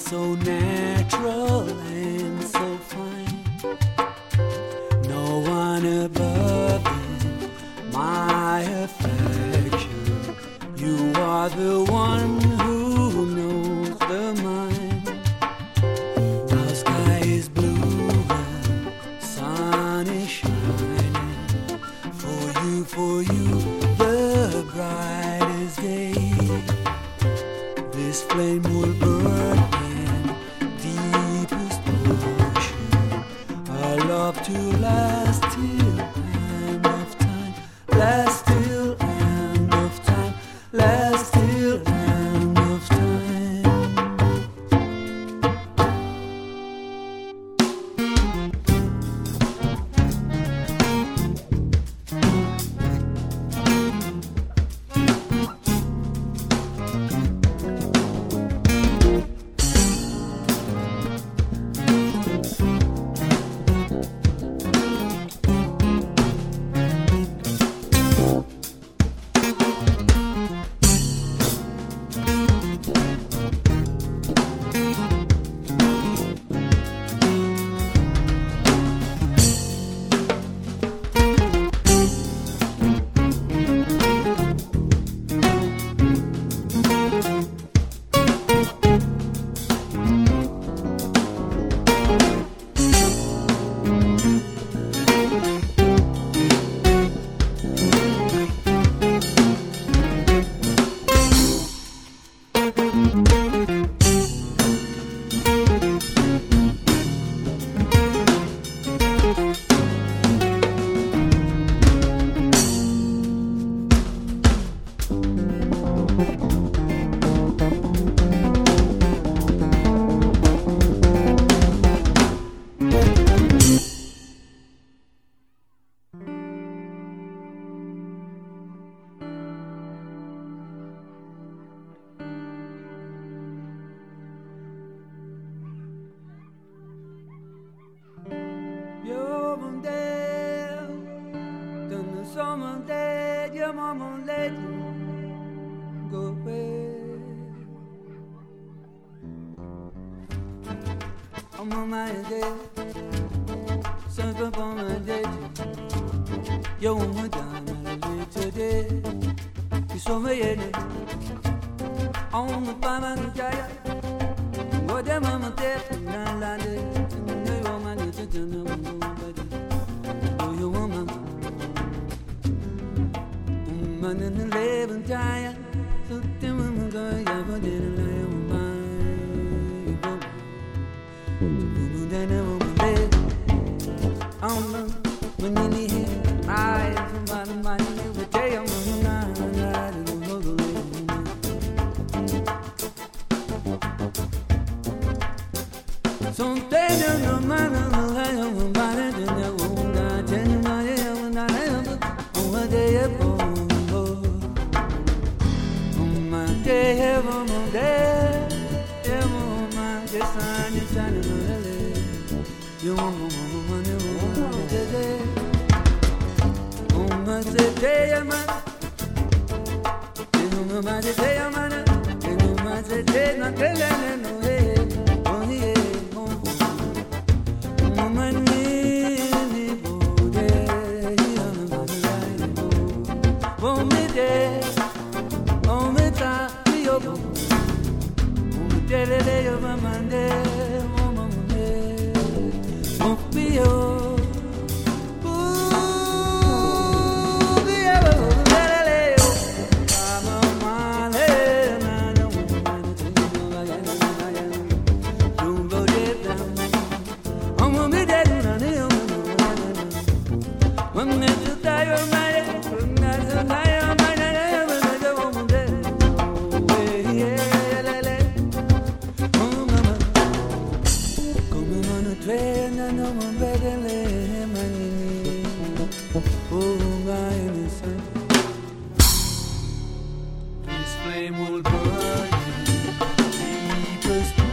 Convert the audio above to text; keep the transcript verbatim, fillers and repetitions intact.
so natural and so fine. No one above you, my affection. You are the one who knows the mind. The sky is blue and sun is shining. For you, for you, the brightest day. This flame will burn in deepest ocean. Our love to last till end of time. Last till end of time. Last till end of time. Someday your mama let you go away. I'm on my day, something for my day. Yo, I'm done today. You saw me in it. On the fire and the jaya. What the mama did, and I landed. And you want my little dinner. Oh, you want my man in the living giant, so the woman go, yeah, but then I am mine. Then I will be dead. I'm not when you need him. I am from my money, you will tell you, I'm not. I don't know the way. Something in the man, I am bad, and I won't die. Ten money, I will not have over there. Hey, mama, day, hey, mama, the sun is shining on the you mama, mama, mama, day, mama, say, day, mama, you mama, say, mama, you mama, say, day, not telling no way, only a mama, mama, need you, day, oh, me, day, oh, me, time. Tell you my Monday, oh Monday, oh Pio, oh Pio, I'm a man, I don't want to don't go down. I'm a bit dead, when you die of my this flame will burn deepest